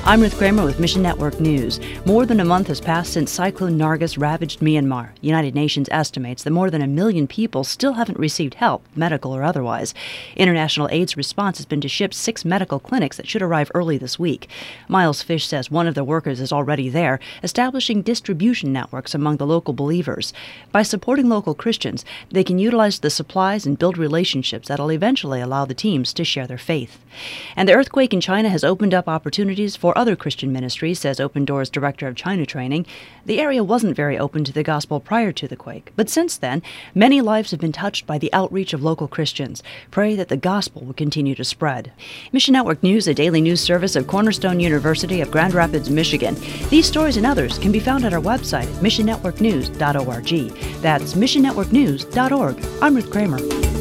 I'm Ruth Kramer with Mission Network News. More than a month has passed since Cyclone Nargis ravaged Myanmar. United Nations estimates that more than 1 million people still haven't received help, medical or otherwise. International aid's response has been to ship 6 medical clinics that should arrive early this week. Miles Fish says one of the workers is already there, establishing distribution networks among the local believers. By supporting local Christians, they can utilize the supplies and build relationships that'll eventually allow the teams to share their faith. And the earthquake in China has opened up opportunities for other Christian ministries, says Open Doors Director of China Training. The area wasn't very open to the gospel prior to the quake, but since then, many lives have been touched by the outreach of local Christians. Pray that the gospel will continue to spread. Mission Network News, a daily news service of Cornerstone University of Grand Rapids, Michigan. These stories and others can be found at our website at missionnetworknews.org. That's missionnetworknews.org. I'm Ruth Kramer.